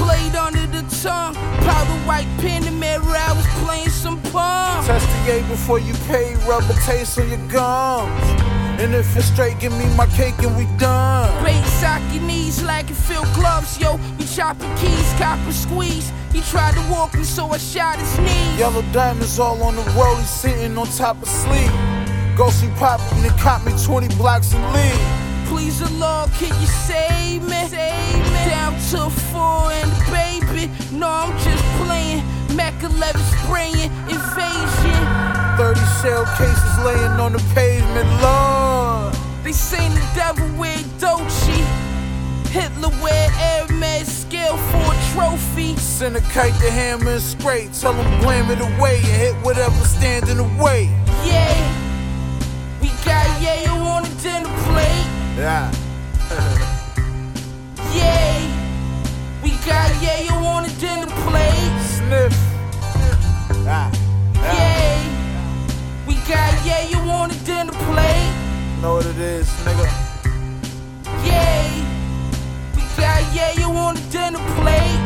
blade under the tongue, powder white pen, the mirror, I was playing some punk. Test the A before you pay, rubber taste on your gums. And if it's straight, give me my cake and we done. Bait sock your knees like it feel gloves, yo. We chopping keys, copper squeeze. He tried to walk me, so I shot his knees. Yellow diamonds all on the road, he's sitting on top of sleep. Ghosty poppin' and caught me 20 blocks and leave. Please the Lord, can you save me? Down to 4 and the baby. No, I'm just playing. Mac 11 spraying, invasion. 30 shell cases laying on the pavement, Lord. They say the devil wear Dolce. Hitler wear Hermes scale for a trophy. Send a kite to hammer and spray. Tell him blam it away and hit whatever stand in the way. Yeah, we got yayo on the dinner plate. Yeah. Yeah, we got yayo on the dinner plate. Sniff. Ah. Yeah, we got yayo on the dinner plate. Know what it is, nigga. Yeah, we got yayo on the dinner plate.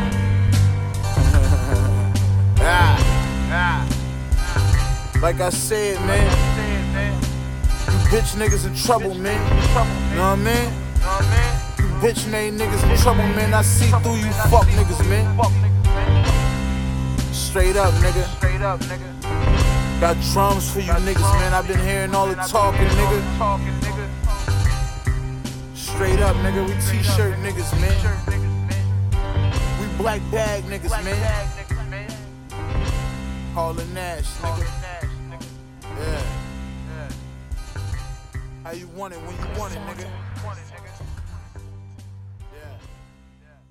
Like I said, man. You bitch niggas in trouble, man. Know what I mean? You bitch made niggas in trouble, man. I see through you fuck niggas, man. Straight up, nigga. Got drums for you niggas, man. I've been hearing all the talking, nigga. Straight up, nigga. We t-shirt niggas, man. We black bag niggas, man. Harlan Nash, nigga. Yeah. How you want it when you want it, nigga?